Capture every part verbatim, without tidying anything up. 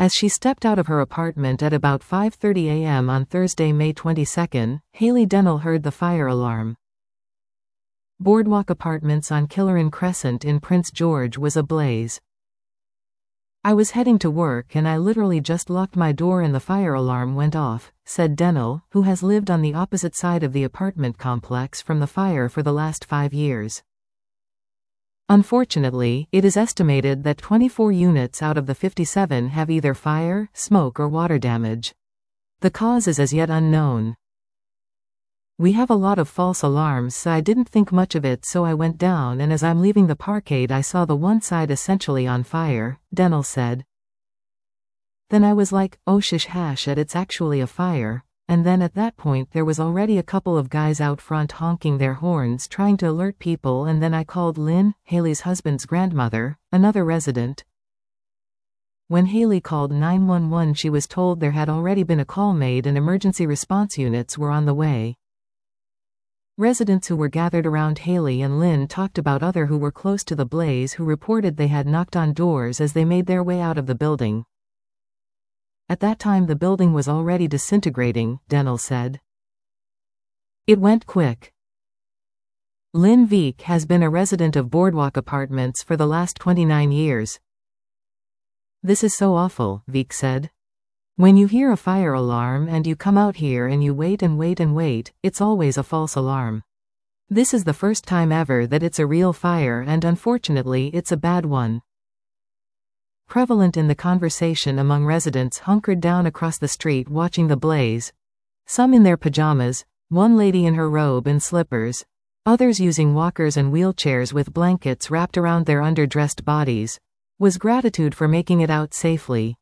As she stepped out of her apartment at about five thirty a m on Thursday, May twenty-second, Haley Dennell heard the fire alarm. Boardwalk Apartments on Killeran Crescent in Prince George was ablaze. "I was heading to work and I literally just locked my door and the fire alarm went off," said Dennell, who has lived on the opposite side of the apartment complex from the fire for the last five years. Unfortunately, it is estimated that twenty-four units out of the fifty-seven have either fire, smoke or water damage. The cause is as yet unknown. "We have a lot of false alarms, so I didn't think much of it, so I went down and as I'm leaving the parkade I saw the one side essentially on fire," Dennell said. "Then I was like, oh shish hash it, it's actually a fire," and then at that point there was already a couple of guys out front honking their horns trying to alert people, and then I called Lynn, Haley's husband's grandmother, another resident. When Haley called nine one one she was told there had already been a call made and emergency response units were on the way. Residents who were gathered around Haley and Lynn talked about others who were close to the blaze who reported they had knocked on doors as they made their way out of the building. "At that time the building was already disintegrating," Dennell said. "It went quick." Lynn Veek has been a resident of Boardwalk Apartments for the last twenty-nine years. "This is so awful," Veek said. "When you hear a fire alarm and you come out here and you wait and wait and wait, it's always a false alarm. This is the first time ever that it's a real fire and unfortunately it's a bad one." Prevalent in the conversation among residents hunkered down across the street watching the blaze. Some in their pajamas, one lady in her robe and slippers, others using walkers and wheelchairs with blankets wrapped around their underdressed bodies, was gratitude for making it out safely.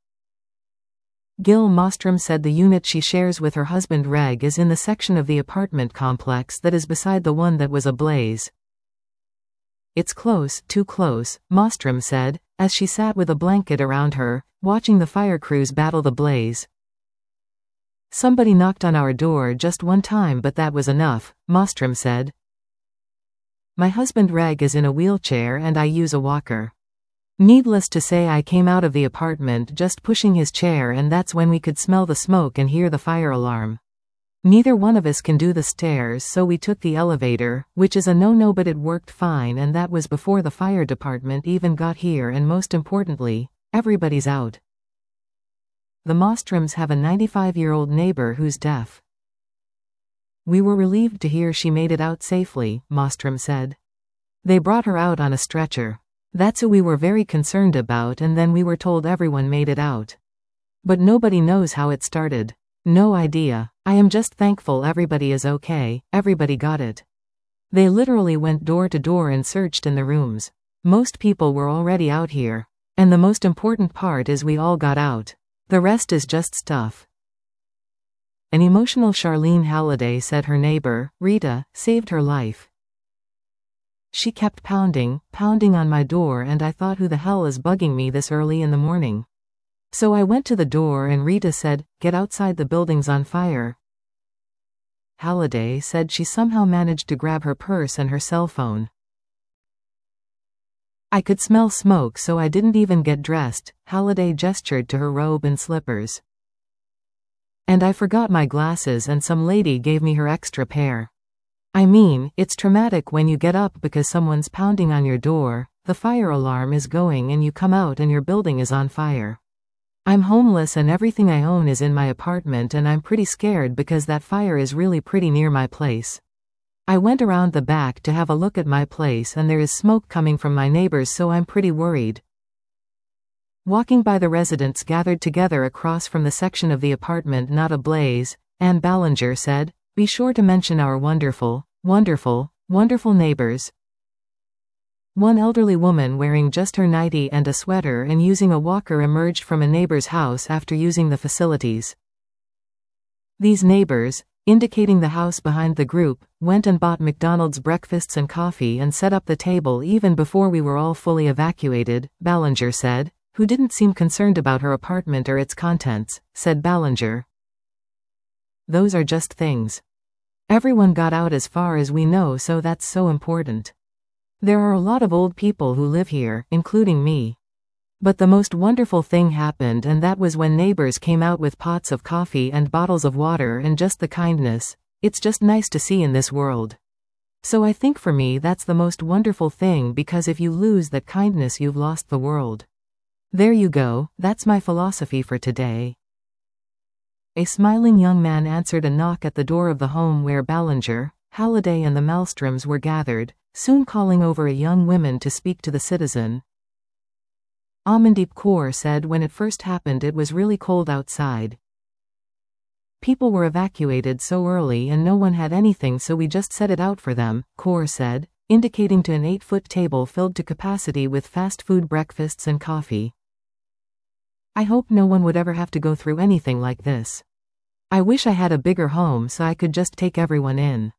Gil Mostrom said the unit she shares with her husband Reg is in the section of the apartment complex that is beside the one that was ablaze. "It's close, too close," Mostrom said, as she sat with a blanket around her, watching the fire crews battle the blaze. "Somebody knocked on our door just one time but that was enough," Mostrom said. "My husband Reg is in a wheelchair and I use a walker. Needless to say I came out of the apartment just pushing his chair and that's when we could smell the smoke and hear the fire alarm. Neither one of us can do the stairs so we took the elevator, which is a no-no but it worked fine and that was before the fire department even got here and most importantly, everybody's out." The Mostroms have a ninety-five-year-old neighbor who's deaf. "We were relieved to hear she made it out safely," Mostrom said. "They brought her out on a stretcher. That's who we were very concerned about and then we were told everyone made it out. But nobody knows how it started. No idea. I am just thankful everybody is okay, everybody got it. They literally went door to door and searched in the rooms. Most people were already out here. And the most important part is we all got out. The rest is just stuff." An emotional Charlene Halliday said her neighbor, Rita, saved her life. "She kept pounding, pounding on my door and I thought who the hell is bugging me this early in the morning. So I went to the door and Rita said, 'Get outside, the building's on fire.'" Halliday said she somehow managed to grab her purse and her cell phone. "I could smell smoke so I didn't even get dressed," Halliday gestured to her robe and slippers. "And I forgot my glasses and some lady gave me her extra pair. I mean, it's traumatic when you get up because someone's pounding on your door, the fire alarm is going and you come out and your building is on fire. I'm homeless and everything I own is in my apartment and I'm pretty scared because that fire is really pretty near my place. I went around the back to have a look at my place and there is smoke coming from my neighbors so I'm pretty worried." Walking by the residents gathered together across from the section of the apartment not ablaze, Ann Ballinger said, "Be sure to mention our wonderful, wonderful, wonderful neighbors." One elderly woman wearing just her nightie and a sweater and using a walker emerged from a neighbor's house after using the facilities. These neighbors, indicating the house behind the group, went and bought McDonald's breakfasts and coffee and set up the table even before we were all fully evacuated, Ballinger said, who didn't seem concerned about her apartment or its contents, said Ballinger. "Those are just things. Everyone got out as far as we know, so that's so important. There are a lot of old people who live here, including me. But the most wonderful thing happened, and that was when neighbors came out with pots of coffee and bottles of water and just the kindness. It's just nice to see in this world. So I think for me that's the most wonderful thing, because if you lose that kindness you've lost the world. There you go, that's my philosophy for today. A smiling young man answered a knock at the door of the home where Ballinger, Halliday and the Malmstroms were gathered, soon calling over a young woman to speak to the citizen. Amandeep Kaur said when it first happened it was really cold outside. People were evacuated so early and no one had anything, so we just set it out for them, Kaur said, indicating to an eight-foot table filled to capacity with fast food breakfasts and coffee. I hope no one would ever have to go through anything like this. I wish I had a bigger home so I could just take everyone in.